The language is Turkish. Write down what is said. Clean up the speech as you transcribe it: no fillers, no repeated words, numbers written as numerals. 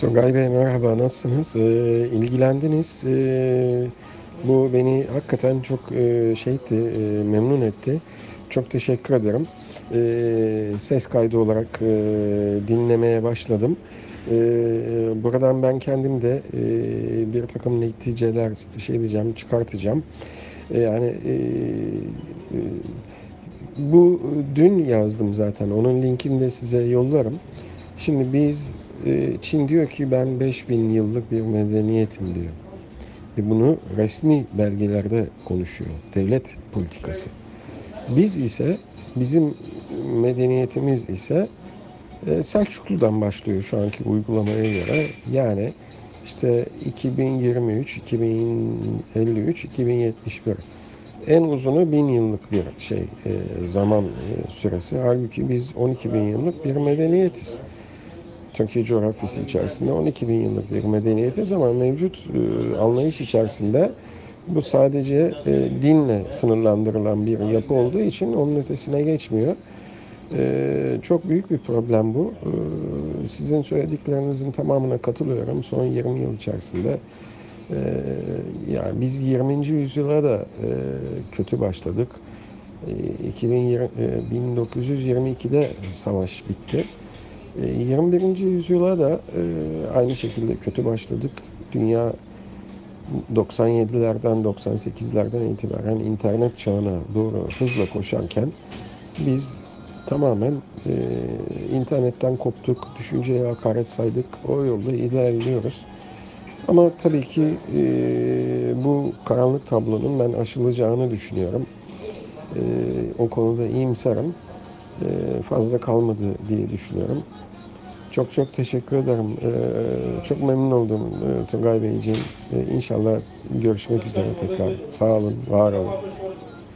Turgay Bey merhaba, nasılsınız? İlgilendiniz. Bu beni hakikaten çok memnun etti. Çok teşekkür ederim. Ses kaydı olarak dinlemeye başladım. Buradan ben kendim de bir takım neticeler çıkartacağım. Yani bu dün yazdım zaten. Onun linkini de size yollarım. Şimdi Çin diyor ki ben 5000 yıllık bir medeniyetim diyor. Bunu resmi belgelerde konuşuyor. Devlet politikası. Biz ise bizim medeniyetimiz ise Selçuklu'dan başlıyor şu anki uygulamaya göre. Yani işte 2023, 2053, 2071. En uzunu 1000 yıllık bir zaman süresi. Halbuki biz 12 bin yıllık bir medeniyetiz. Türkiye coğrafyası içerisinde 12 bin yıllık bir medeniyetiz ama mevcut anlayış içerisinde bu sadece dinle sınırlandırılan bir yapı olduğu için onun ötesine geçmiyor. Çok büyük bir problem bu. Sizin söylediklerinizin tamamına katılıyorum. Son 20 yıl içerisinde e, yani biz 20. yüzyıla da kötü başladık. 2020, 1922'de savaş bitti. 21. yüzyıla da aynı şekilde kötü başladık. Dünya 97'lerden 98'lerden itibaren internet çağına doğru hızla koşarken biz tamamen internetten koptuk, düşünceye hakaret saydık, o yolda ilerliyoruz. Ama tabii ki bu karanlık tablonun ben aşılacağını düşünüyorum. O konuda iyimserim. Fazla kalmadı diye düşünüyorum. Çok çok teşekkür ederim. Çok memnun oldum Turgay Beyciğim. İnşallah görüşmek üzere tekrar. Sağ olun, var olun.